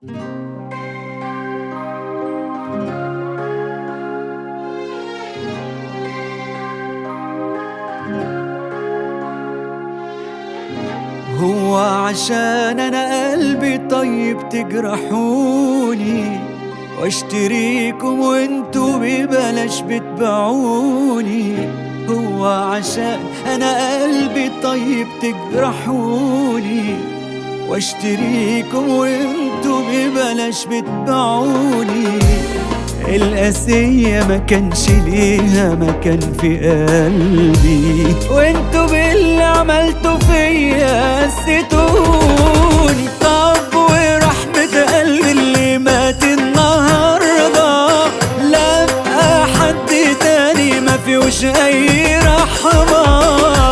هو عشان انا قلبي طيب تجرحوني واشتريكم وانتوا ببلاش بتبيعوني؟ هو عشان انا قلبي طيب تجرحوني واشتريكم وانتوا ببلاش بتبيعوني؟ القاسية ما كانش ليها مكان في قلبي، وانتوا باللي عملتوا فيا قسيتوني. طب ورحمة قلبي اللي مات النهاردة، لا بقى حد تاني ما فيهوش اي رحمة.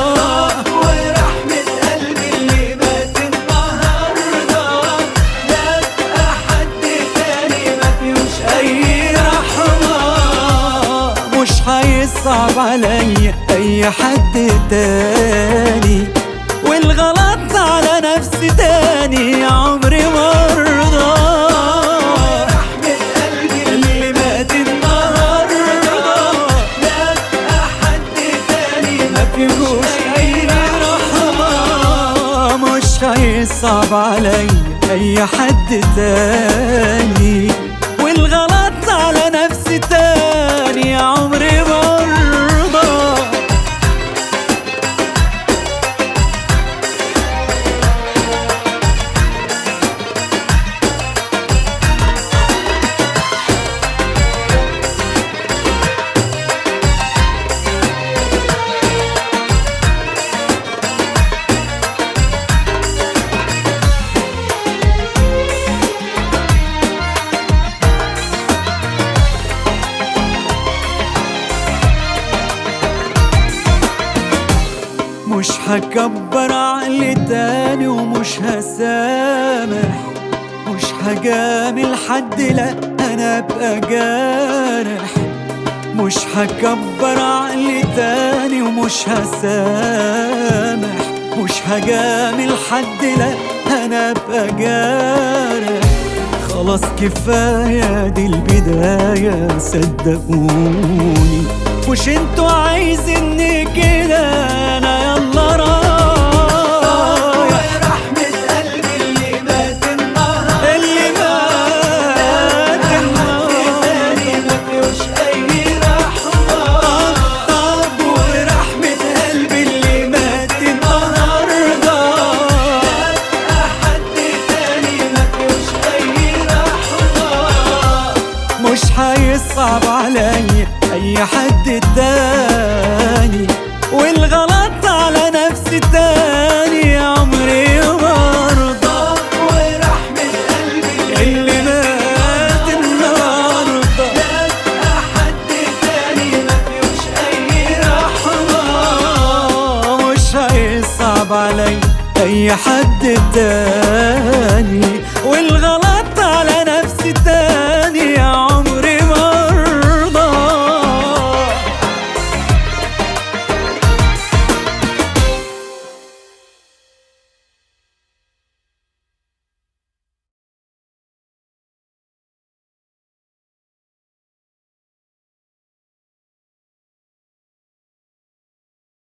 هيصعب عليا اي حد تاني، والغلط على نفسي تاني عمري ما ارضى. رحمة قلبي اللي مات النهارده، لا بقى حد تاني ما فيهوش اي رحمة. مش هيصعب عليا اي حد تاني، والغلط على نفسي تاني عمري ما ارضى. مش هكبر عقلي تاني ومش هسامح، مش هجامل حد، لا انا ابقى جارح. مش هكبر عقلي تاني ومش هسامح، مش هجامل حد، لا انا ابقى جارح. خلاص كفاية دي البداية صدقوني، مش انتوا عايزيني كده انا يلا رايح. رحمة قلبي اللي مات النهارده، اللي مات النهارده ما فيهوش اي رحمة. طب ورحمة قلبي اللي مات النهارده، لا حد تاني ما فيهوش اي رحمة. مش هيصعب عليا اي حد تاني، والغلط على نفسي تاني عمري ما ارضى. ورحمة قلبي اللي مات النهارده، لا بقى حد تاني ما فيهوش اي رحمة. مش هيصعب علي اي حد تاني،